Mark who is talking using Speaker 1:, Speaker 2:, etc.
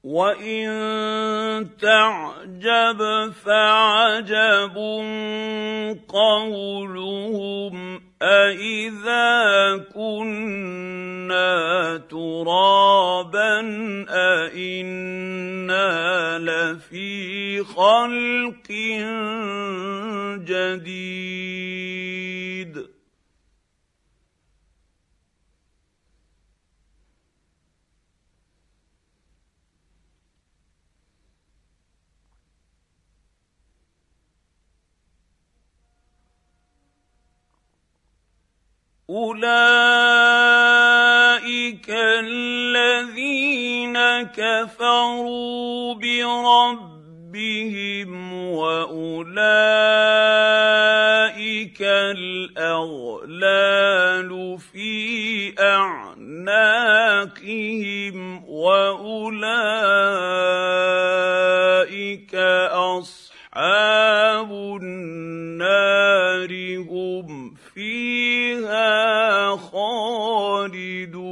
Speaker 1: وان تعجب فعجب قولهم أإذا كنا ترابا أإنا لفي خلق جديد أولئك الذين كفروا بربهم وأولئك الأغلال في أعناقهم وأولئك أصحاب النار هم فيها خالدون